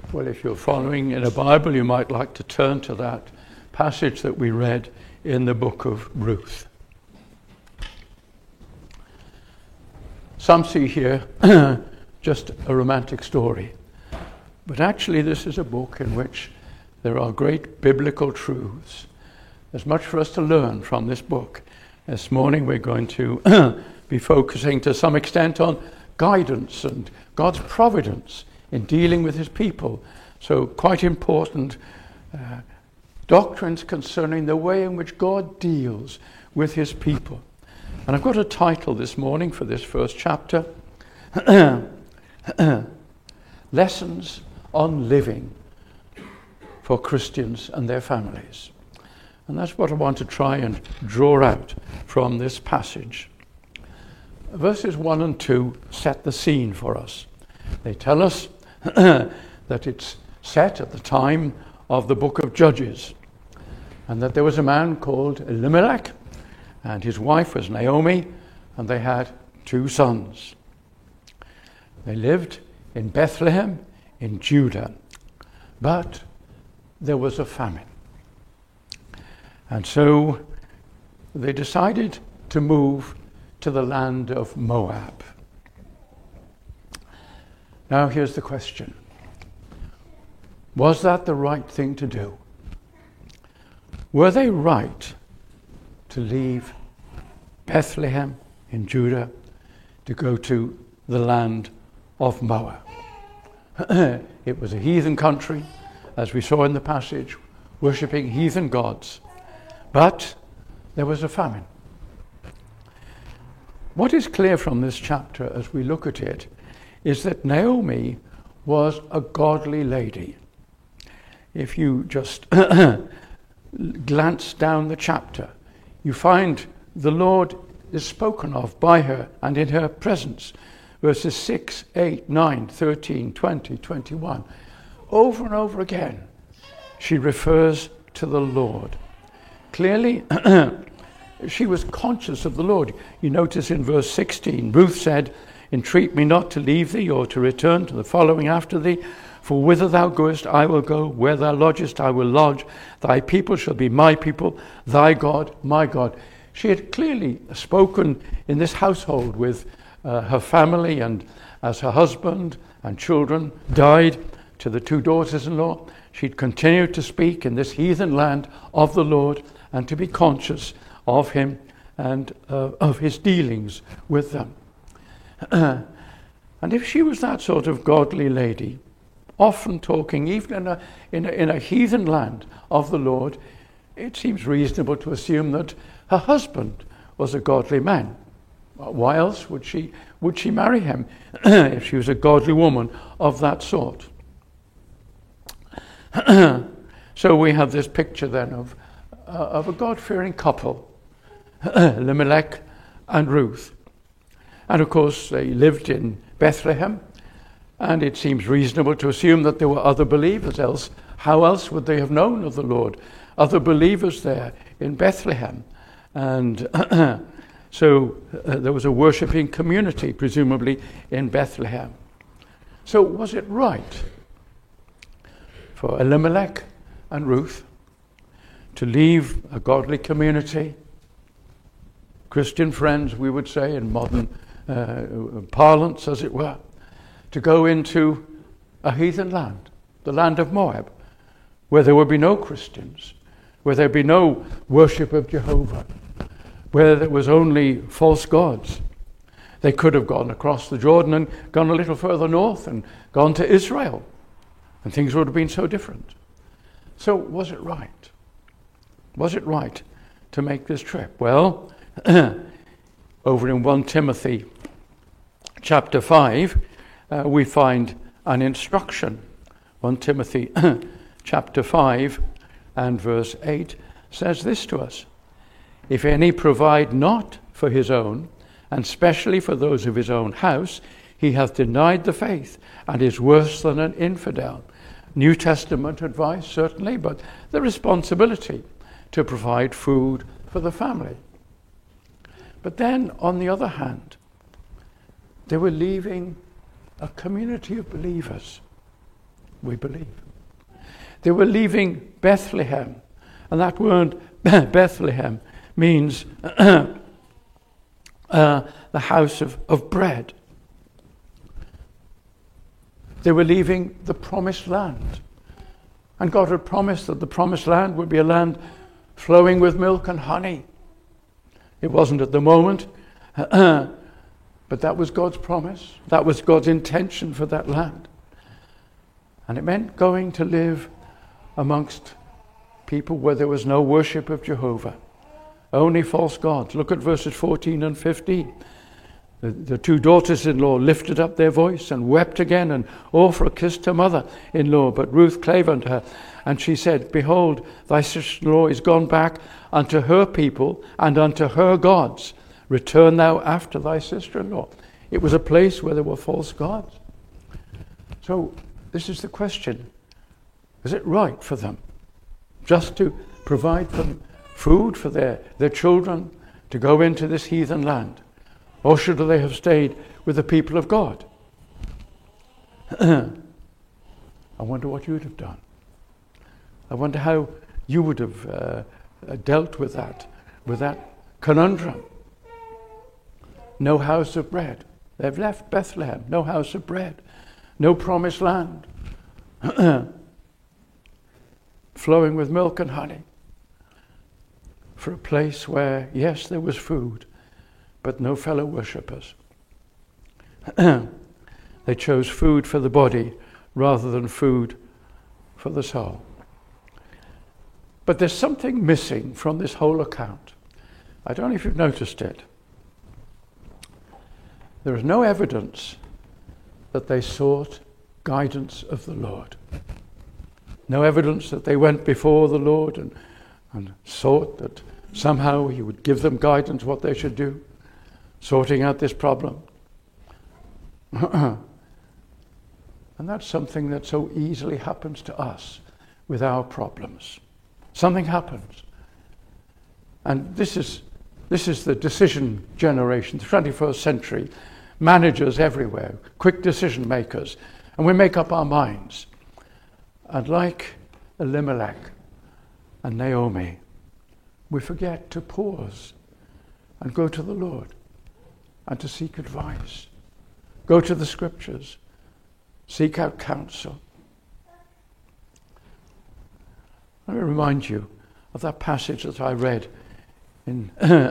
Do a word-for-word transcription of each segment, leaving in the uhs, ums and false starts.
Well, if you're following in a Bible, you might like to turn to that passage that we read in the book of Ruth. Some see here just a romantic story, but actually this is a book in which there are great biblical truths. There's much for us to learn from this book. This morning we're going to be focusing to some extent on guidance and God's providence in dealing with his people. So quite important uh, doctrines concerning the way in which God deals with his people. And I've got a title this morning for this first chapter. Lessons on Living for Christians and their families. And that's what I want to try and draw out from this passage. Verses one and two set the scene for us. They tell us that it's set at the time of the book of Judges, and that there was a man called Elimelech, and his wife was Naomi, and they had two sons. They lived in Bethlehem in Judah, but there was a famine. And so they decided to move to the land of Moab. Now here's the question. Was that the right thing to do? Were they right to leave Bethlehem in Judah to go to the land of Moab? It was a heathen country, as we saw in the passage, worshipping heathen gods. But there was a famine. What is clear from this chapter as we look at it is that Naomi was a godly lady. If you just glance down the chapter, you find the Lord is spoken of by her and in her presence. Verses six, eight, nine, thirteen, twenty, twenty-one. Over and over again, she refers to the Lord. Clearly, she was conscious of the Lord. You notice in verse sixteen, Ruth said, "Entreat me not to leave thee or to return to the following after thee. For whither thou goest, I will go. Where thou lodgest, I will lodge. Thy people shall be my people, thy God, my God." She had clearly spoken in this household with uh, her family, and as her husband and children died to the two daughters-in-law, she'd continued to speak in this heathen land of the Lord and to be conscious of him and uh, of his dealings with them. And if she was that sort of godly lady, often talking even in a, in a, in a heathen land of the Lord, it seems reasonable to assume that her husband was a godly man. Why else would she would she marry him if she was a godly woman of that sort? So we have this picture then of uh, of a God-fearing couple, Elimelech and Ruth. And of course they lived in Bethlehem, and it seems reasonable to assume that there were other believers, else how else would they have known of the Lord? Other believers there in Bethlehem. And so uh, there was a worshipping community, presumably, in Bethlehem. So was it right for Elimelech and Ruth to leave a godly community, Christian friends, we would say, in modern uh, parlance, as it were, to go into a heathen land, the land of Moab, where there would be no Christians, where there would be no worship of Jehovah, where there was only false gods? They could have gone across the Jordan and gone a little further north and gone to Israel, and things would have been so different. So was it right? Was it right to make this trip? Well, over in First Timothy chapter five, uh, we find an instruction. First Timothy chapter five and verse eight says this to us: "If any provide not for his own, and specially for those of his own house, he hath denied the faith, and is worse than an infidel." New Testament advice, certainly, but the responsibility to provide food for the family. But then, on the other hand, they were leaving a community of believers. we believe. They were leaving Bethlehem, and that word Bethlehem means uh, the house of, of bread. They were leaving the promised land. And God had promised that the promised land would be a land flowing with milk and honey. It wasn't at the moment, but that was God's promise. That was God's intention for that land. And it meant going to live amongst people where there was no worship of Jehovah, only false gods. Look at verses fourteen and fifteen. The, the two daughters-in-law lifted up their voice and wept again, and Orpah kissed her mother-in-law, but Ruth clave unto her. And she said, Behold, thy sister-in-law is gone back unto her people and unto her gods. Return thou after thy sister-in-law. It was a place where there were false gods. So this is the question. Is it right for them just to provide for food for their, their children to go into this heathen land? Or should they have stayed with the people of God? I wonder what you would have done. I wonder how you would have uh, dealt with that, with that conundrum. No house of bread. They've left Bethlehem. No house of bread. No promised land. Flowing with milk and honey. For a place where, yes, there was food, but no fellow worshippers. They chose food for the body rather than food for the soul. But there's something missing from this whole account. I don't know if you've noticed it. There is no evidence that they sought guidance of the Lord. No evidence that they went before the Lord and, and sought that somehow he would give them guidance what they should do, sorting out this problem. And that's something that so easily happens to us with our problems. Something happens. And this is this is the decision generation, the twenty-first century. Managers everywhere, quick decision makers. And we make up our minds. And like Elimelech and Naomi, we forget to pause and go to the Lord and to seek advice. Go to the scriptures. Seek out counsel. Let me remind you of that passage that I read in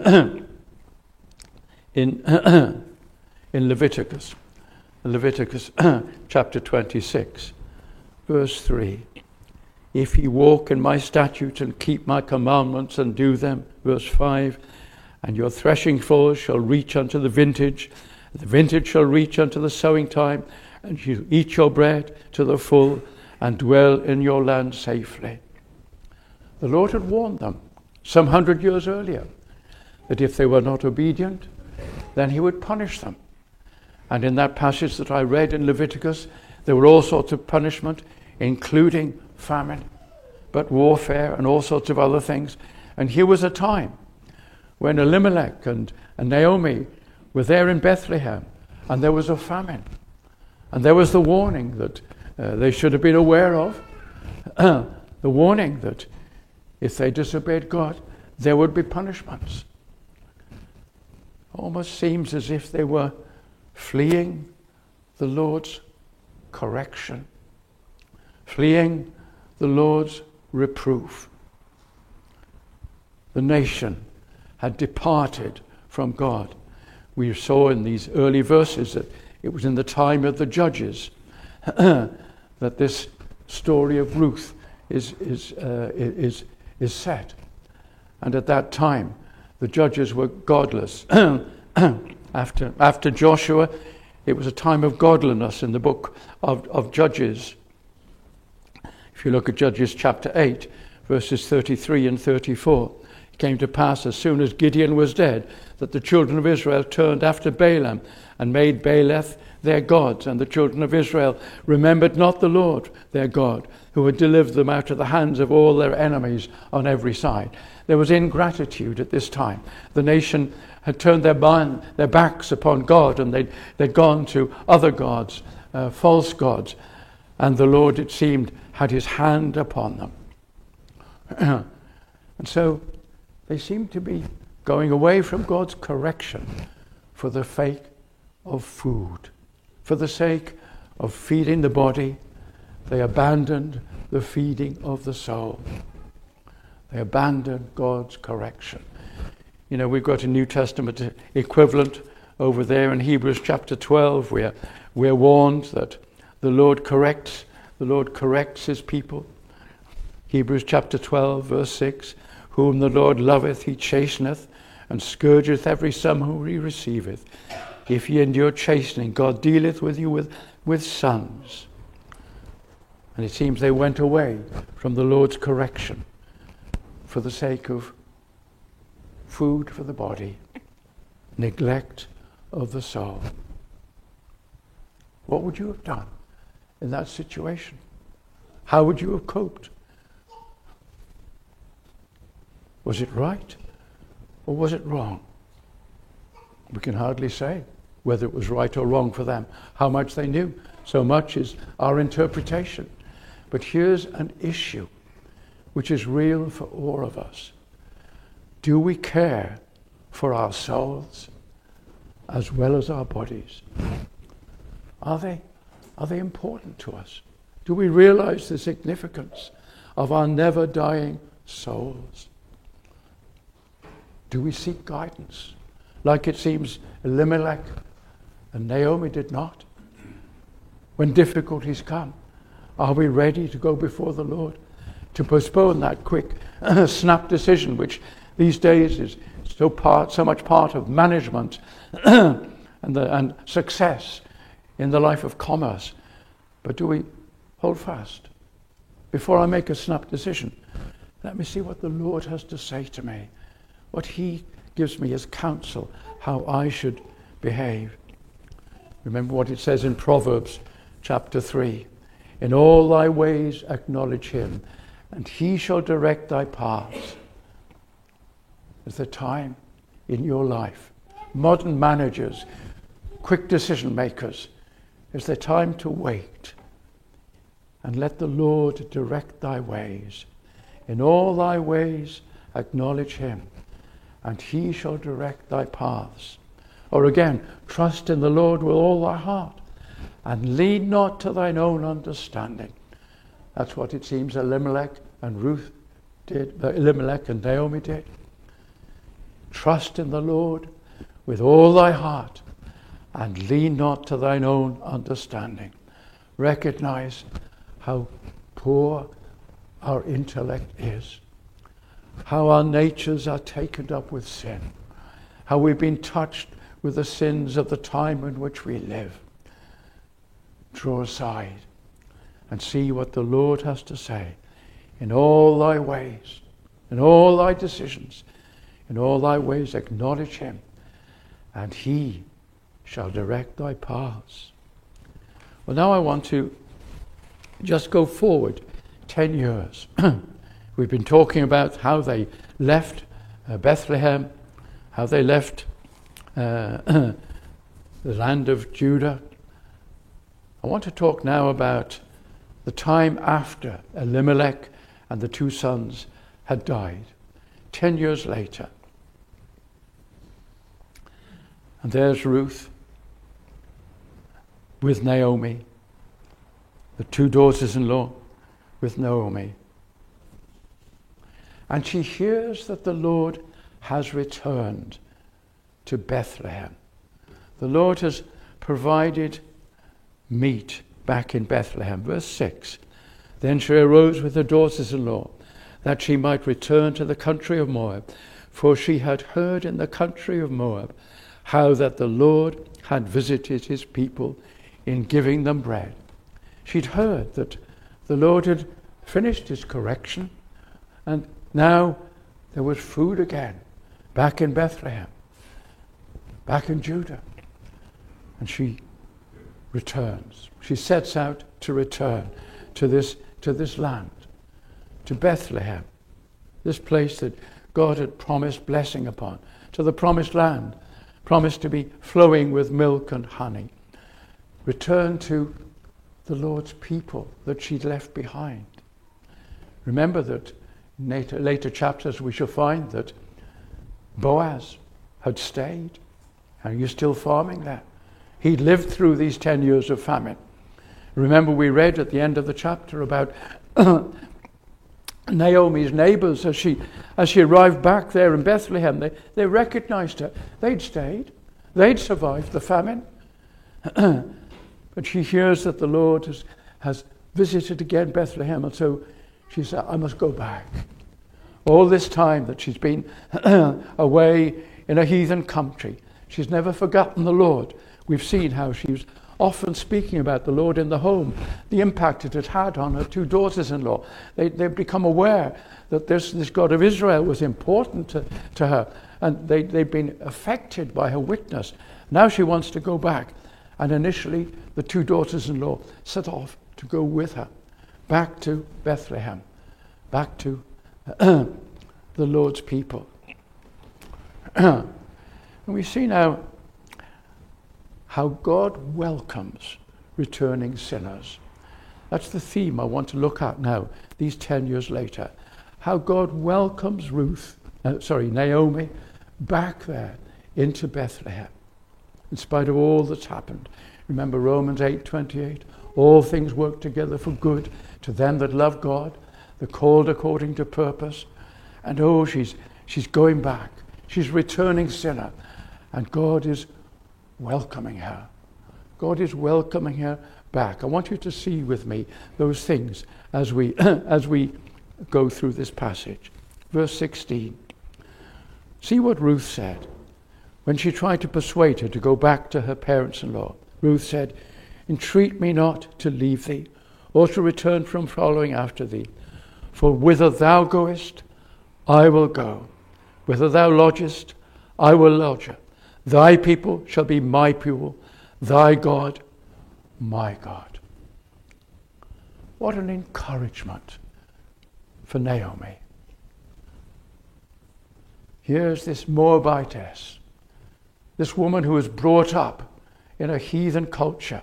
in in Leviticus, Leviticus chapter twenty-six, verse three. If ye walk in my statutes and keep my commandments and do them, verse five, and your threshing floors shall reach unto the vintage, the vintage shall reach unto the sowing time, and you eat your bread to the full and dwell in your land safely. The Lord had warned them some hundred years earlier that if they were not obedient, then he would punish them. And in that passage that I read in Leviticus, there were all sorts of punishment, including famine, but warfare and all sorts of other things. And here was a time when Elimelech and, and Naomi were there in Bethlehem, and there was a famine. And there was the warning that uh, they should have been aware of, the warning that if they disobeyed God, there would be punishments. Almost seems as if they were fleeing the Lord's correction, fleeing the Lord's reproof. The nation had departed from God. We saw in these early verses that it was in the time of the judges that this story of Ruth is is uh, is is set. And at that time, the judges were godless. After after Joshua, it was a time of godliness in the book of, of Judges. If you look at Judges chapter eight, verses thirty-three and thirty-four, it came to pass as soon as Gideon was dead that the children of Israel turned after Balaam and made Baaleth their gods, and the children of Israel remembered not the Lord their God, who had delivered them out of the hands of all their enemies on every side. There was ingratitude at this time. The nation had turned their, mind, their backs upon God, and they'd, they'd gone to other gods, uh, false gods. And the Lord, it seemed, had his hand upon them. And so they seemed to be going away from God's correction for the sake of food. For the sake of feeding the body, they abandoned the feeding of the soul. They abandoned God's correction. You know, we've got a New Testament equivalent over there in Hebrews chapter twelve, where we're warned that the Lord corrects, the Lord corrects his people. Hebrews chapter twelve, verse six, whom the Lord loveth, he chasteneth, and scourgeth every son whom he receiveth. If ye endure chastening, God dealeth with you with, with sons. And it seems they went away from the Lord's correction for the sake of food for the body, neglect of the soul. What would you have done in that situation? How would you have coped? Was it right or was it wrong? We can hardly say whether it was right or wrong for them, how much they knew. So much is our interpretation. But here's an issue which is real for all of us. Do we care for our souls as well as our bodies? Are they, are they important to us? Do we realize the significance of our never dying souls? Do we seek guidance like it seems Elimelech and Naomi did not? When difficulties come, are we ready to go before the Lord to postpone that quick snap decision, which these days is so part, so much part of management and, the, and success in the life of commerce? But do we hold fast? Before I make a snap decision, let me see what the Lord has to say to me, what he gives me as counsel, how I should behave. Remember what it says in Proverbs chapter three. In all thy ways acknowledge him, and he shall direct thy paths. There's a time in your life, modern managers, quick decision makers, is there time to wait and let the Lord direct thy ways. In all thy ways acknowledge him, and he shall direct thy paths. Or again, trust in the Lord with all thy heart, and lean not to thine own understanding. That's what it seems Elimelech and Ruth did, Elimelech and Naomi did. Trust in the Lord with all thy heart, and lean not to thine own understanding. Recognize how poor our intellect is, how our natures are taken up with sin, how we've been touched with the sins of the time in which we live. Draw aside and see what the Lord has to say. In all thy ways, in all thy decisions, in all thy ways acknowledge him, and he shall direct thy paths. Well, now I want to just go forward ten years. We've been talking about how they left uh, Bethlehem, how they left uh, the land of Judah. I want to talk now about the time after Elimelech and the two sons had died, ten years later. And there's Ruth with Naomi, the two daughters-in-law with Naomi. And she hears that the Lord has returned to Bethlehem. The Lord has provided meat back in Bethlehem. Verse six. Then she arose with her daughters-in-law, that she might return to the country of Moab, for she had heard in the country of Moab how that the Lord had visited his people in giving them bread. She'd heard that the Lord had finished his correction, and now there was food again, back in Bethlehem, back in Judah. And she returns. She sets out to return to this, to this land, to Bethlehem, this place that God had promised blessing upon, to the promised land, promised to be flowing with milk and honey. Return to the Lord's people that she'd left behind. Remember that in later, later chapters we shall find that Boaz had stayed. Are you still farming there? He lived through these ten years of famine. Remember we read at the end of the chapter about Naomi's neighbors as she as she arrived back there in Bethlehem. They, they recognized her. They'd stayed. They'd survived the famine. But she hears that the Lord has, has visited again Bethlehem, and so she said, I must go back. All this time that she's been away in a heathen country, she's never forgotten the Lord. We've seen how she was often speaking about the Lord in the home, the impact it had had on her two daughters-in-law. They, they've become aware that this, this God of Israel was important to, to her, and they, they've been affected by her witness. Now she wants to go back. And initially, the two daughters-in-law set off to go with her back to Bethlehem, back to uh, the Lord's people. And we see now how God welcomes returning sinners. That's the theme I want to look at now, these ten years later. How God welcomes Ruth, uh, sorry, Naomi, back there into Bethlehem, in spite of all that's happened. Remember Romans eight twenty-eight, all things work together for good to them that love God, the called according to purpose. And oh, she's she's going back. She's returning sinner. And God is welcoming her. God is welcoming her back. I want you to see with me those things as we as we go through this passage. Verse sixteen. See what Ruth said when she tried to persuade her to go back to her parents-in-law. Ruth said, entreat me not to leave thee, or to return from following after thee. For whither thou goest, I will go. Whither thou lodgest, I will lodge. Thy people shall be my people, thy God, my God. What an encouragement for Naomi. Here's this Moabitess, this woman who was brought up in a heathen culture,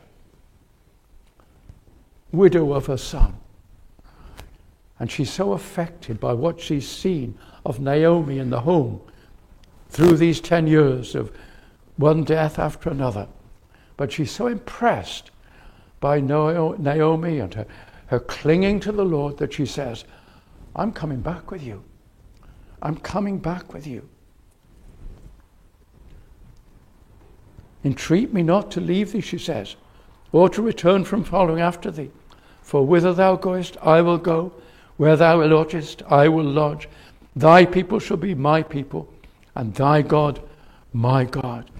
widow of her son. And she's so affected by what she's seen of Naomi in the home through these ten years of one death after another. But she's so impressed by Naomi and her, her clinging to the Lord that she says, I'm coming back with you. I'm coming back with you. Entreat me not to leave thee, she says, or to return from following after thee. For whither thou goest, I will go. Where thou lodgest, I will lodge. Thy people shall be my people, and thy God, my God.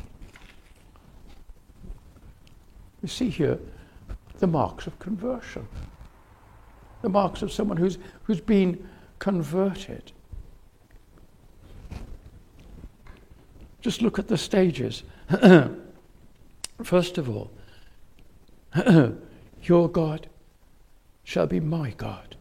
We see here the marks of conversion. The marks of someone who's, who's been converted. Just look at the stages. First of all, your God shall be my God.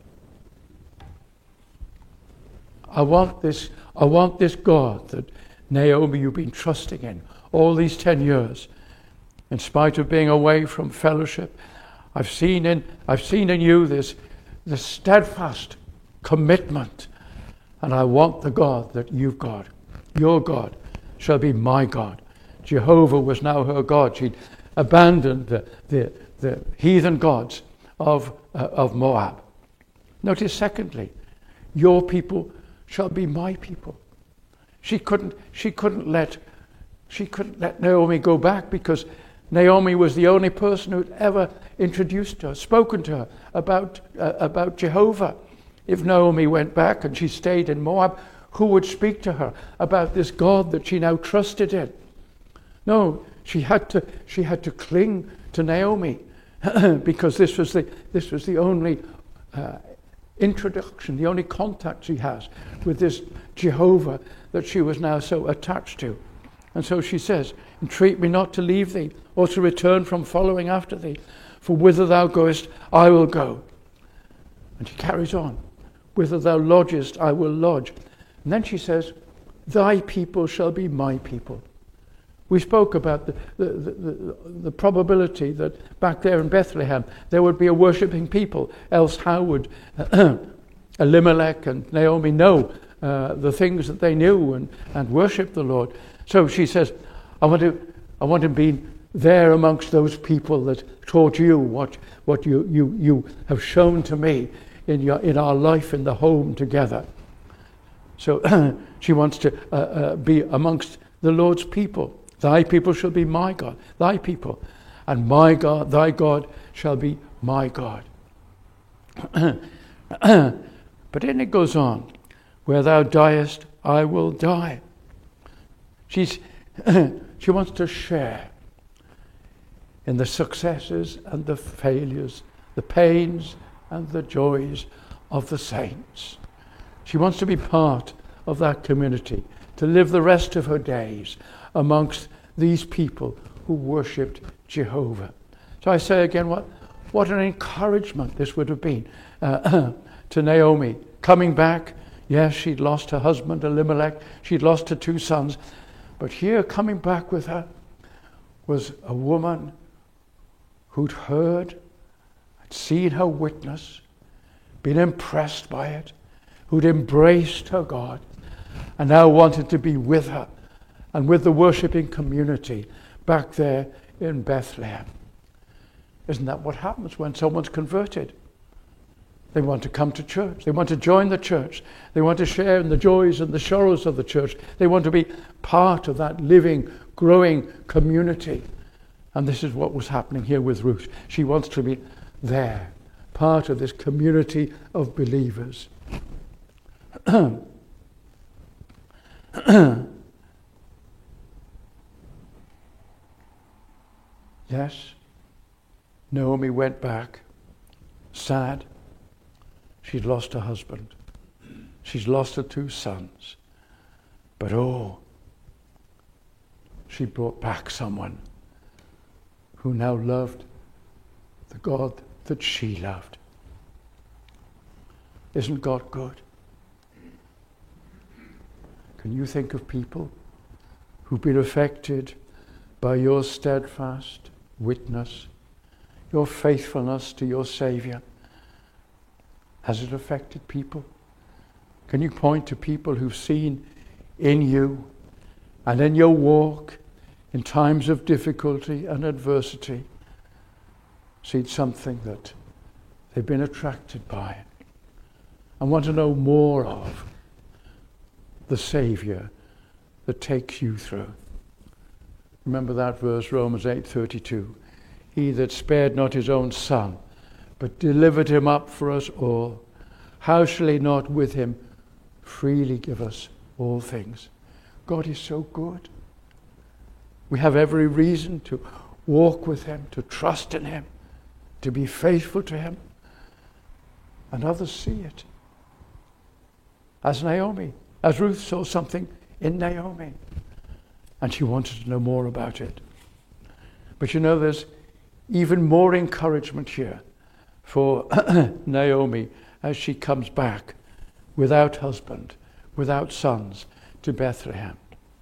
I want this, I want this God that Naomi, you've been trusting in all these ten years. In spite of being away from fellowship, I've seen in, I've seen in you this, this steadfast commitment. And I want the God that you've got. Your God shall be my God. Jehovah was now her God. She'd abandoned the, the, the heathen gods of, uh, of Moab. Notice secondly, your people shall be my people. She couldn't, she couldn't let, she couldn't let Naomi go back because Naomi was the only person who'd ever introduced her, spoken to her about, uh, about Jehovah. If Naomi went back and she stayed in Moab, who would speak to her about this God that she now trusted in? No, she had to, she had to cling to Naomi because this was the, this was the only uh, introduction, the only contact she has with this Jehovah that she was now so attached to. And so she says, entreat me not to leave thee, or to return from following after thee. For whither thou goest, I will go. And she carries on. Whither thou lodgest, I will lodge. And then she says, thy people shall be my people. We spoke about the, the, the, the probability that back there in Bethlehem there would be a worshipping people, else how would Elimelech and Naomi know uh, the things that they knew and, and worship the Lord? So she says, I want to, I want to be there amongst those people that taught you what, what you, you, you have shown to me in, your, in our life in the home together. So she wants to uh, uh, be amongst the Lord's people. Thy people shall be my God, thy people, and my God, thy God shall be my God. But then it goes on, where thou diest, I will die. She's, she wants to share in the successes and the failures, the pains and the joys of the saints. She wants to be part of that community, to live the rest of her days amongst these people who worshipped Jehovah. So I say again, what, what an encouragement this would have been uh, to Naomi. Coming back, yes, she'd lost her husband Elimelech, she'd lost her two sons, but here coming back with her was a woman who'd heard, had seen her witness, been impressed by it, who'd embraced her God, and now wanted to be with her and with the worshipping community back there in Bethlehem. Isn't that what happens when someone's converted? They want to come to church. They want to join the church. They want to share in the joys and the sorrows of the church. They want to be part of that living, growing community. And this is what was happening here with Ruth. She wants to be there, part of this community of believers. Yes, Naomi went back, sad. She'd lost her husband. She's lost her two sons. But oh, she brought back someone who now loved the God that she loved. Isn't God good? Can you think of people who've been affected by your steadfast witness, your faithfulness to your Saviour? Has it affected people? Can you point to people who've seen in you and in your walk in times of difficulty and adversity, seen something that they've been attracted by and want to know more of the Saviour that takes you through? Remember that verse, Romans eight thirty-two. He that spared not his own son, but delivered him up for us all, how shall he not with him freely give us all things? God is so good. We have every reason to walk with him, to trust in him, to be faithful to him. And others see it. As Naomi, as Ruth saw something in Naomi, and she wanted to know more about it. But you know, there's even more encouragement here for Naomi as she comes back without husband, without sons, to Bethlehem.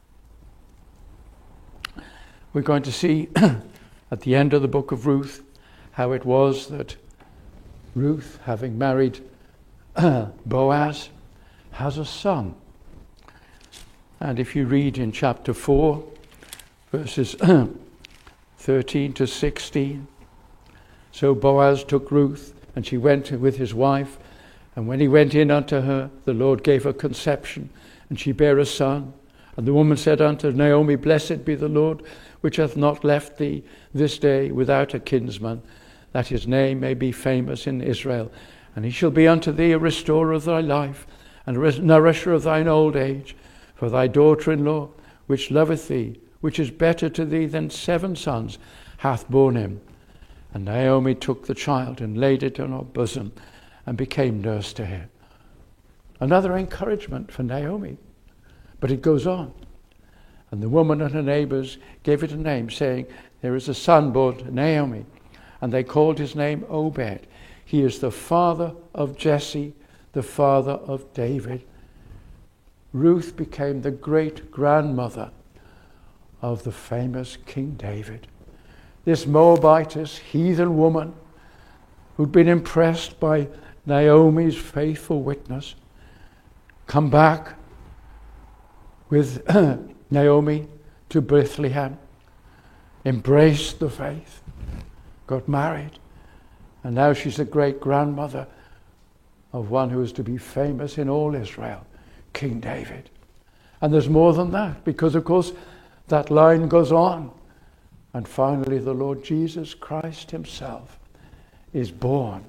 We're going to see at the end of the book of Ruth how it was that Ruth, having married Boaz, has a son. And if you read in chapter four, verses thirteen to sixteen, so Boaz took Ruth, and she went with his wife, and when he went in unto her, the Lord gave her conception, and she bare a son. And the woman said unto Naomi, Blessed be the Lord, which hath not left thee this day without a kinsman, that his name may be famous in Israel. And he shall be unto thee a restorer of thy life, and a nourisher of thine old age. For thy daughter-in-law, which loveth thee, which is better to thee than seven sons, hath borne him. And Naomi took the child and laid it on her bosom, and became nurse to him. Another encouragement for Naomi. But it goes on. And the woman and her neighbours gave it a name, saying, There is a son born to Naomi. And they called his name Obed. He is the father of Jesse, the father of David. Ruth became the great-grandmother of the famous King David. This Moabitess, heathen woman who'd been impressed by Naomi's faithful witness, come back with Naomi to Bethlehem, embraced the faith, got married, and now she's the great-grandmother of one who is to be famous in all Israel, King David. And there's more than that, because of course that line goes on. And finally the Lord Jesus Christ himself is born.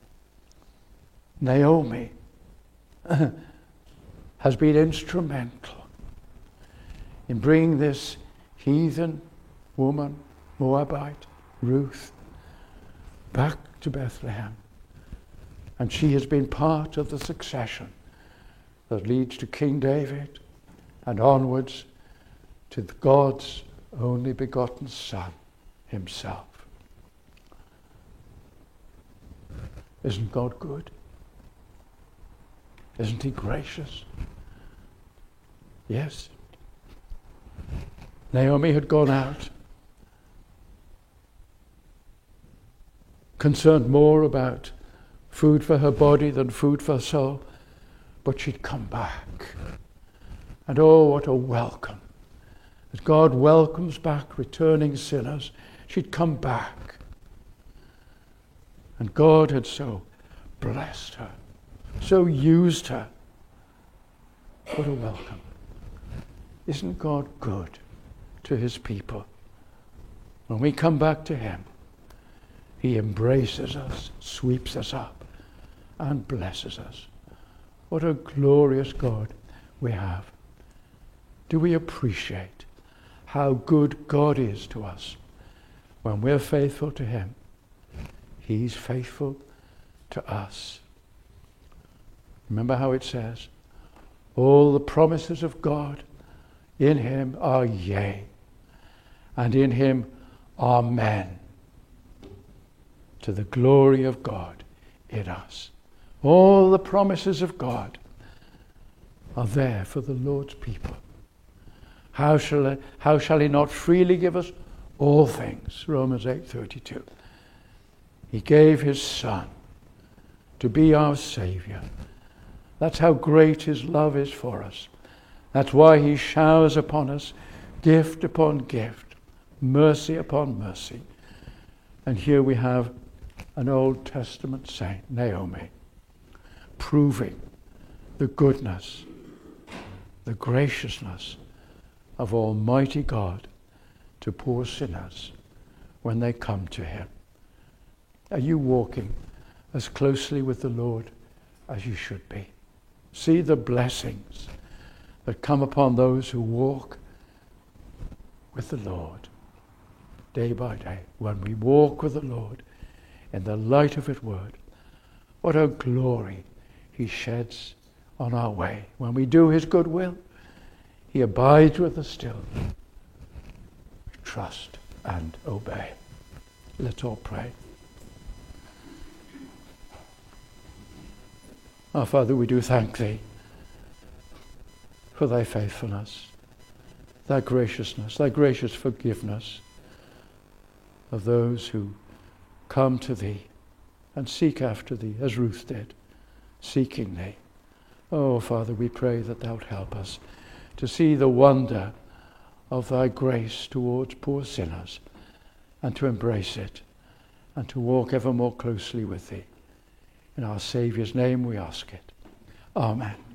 Naomi has been instrumental in bringing this heathen woman, Moabite, Ruth, back to Bethlehem. And she has been part of the succession that leads to King David and onwards to God's only begotten Son himself. Isn't God good? Isn't he gracious? Yes. Naomi had gone out, concerned more about food for her body than food for her soul, but she'd come back. And oh, what a welcome. As God welcomes back returning sinners, she'd come back. And God had so blessed her, so used her. What a welcome. Isn't God good to his people? When we come back to him, he embraces us, sweeps us up, and blesses us. What a glorious God we have. Do we appreciate how good God is to us? When we're faithful to him, he's faithful to us. Remember how it says, all the promises of God in him are yea, and in him amen, to the glory of God in us. All the promises of God are there for the Lord's people. How shall, I, how shall he not freely give us all things? Romans eight thirty-two. He gave his Son to be our Saviour. That's how great his love is for us. That's why he showers upon us gift upon gift, mercy upon mercy. And here we have an Old Testament saint, Naomi, proving the goodness, the graciousness of Almighty God to poor sinners when they come to him. Are you walking as closely with the Lord as you should be? See the blessings that come upon those who walk with the Lord day by day. When we walk with the Lord in the light of his word, what a glory he sheds on our way. When we do his good will, he abides with us still. We trust and obey. Let's all pray. Our Father, we do thank thee for thy faithfulness, thy graciousness, thy gracious forgiveness of those who come to thee and seek after thee, as Ruth did, seeking thee. Oh, Father, we pray that thou'lt help us to see the wonder of thy grace towards poor sinners and to embrace it and to walk ever more closely with thee. In our Saviour's name we ask it. Amen.